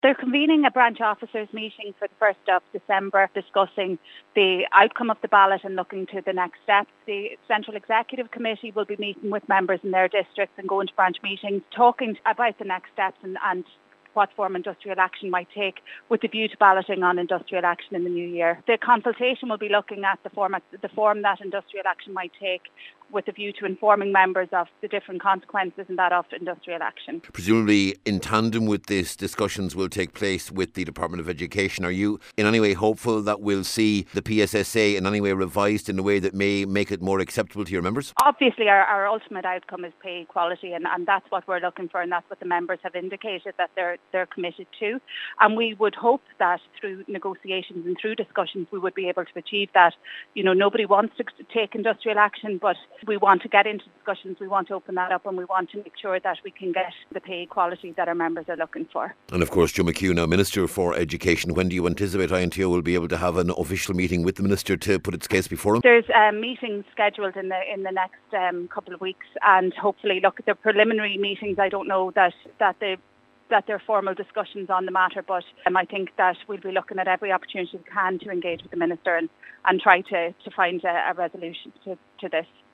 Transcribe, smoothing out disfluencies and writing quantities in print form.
They're convening a branch officers meeting for the 1st of December, discussing the outcome of the ballot and looking to the next steps. The Central Executive Committee will be meeting with members in their districts and going to branch meetings, talking about the next steps and what form industrial action might take, with the view to balloting on industrial action in the new year. The consultation will be looking at the form that industrial action might take, with a view to informing members of the different consequences and that of industrial action. Presumably in tandem with this, discussions will take place with the Department of Education. Are you in any way hopeful that we'll see the PSSA in any way revised in a way that may make it more acceptable to your members? Obviously our ultimate outcome is pay equality, and that's what we're looking for, and that's what the members have indicated that they're committed to. And we would hope that through negotiations and through discussions we would be able to achieve that. You know, nobody wants to take industrial action, but we want to get into discussions, we want to open that up, and we want to make sure that we can get the pay equality that our members are looking for. And of course, Joe McHugh, now Minister for Education, when do you anticipate INTO will be able to have an official meeting with the Minister to put its case before him? There's meetings scheduled in the next couple of weeks, and hopefully, look, the preliminary meetings, I don't know that there are formal discussions on the matter, but I think that we'll be looking at every opportunity we can to engage with the Minister and try to find a resolution to this.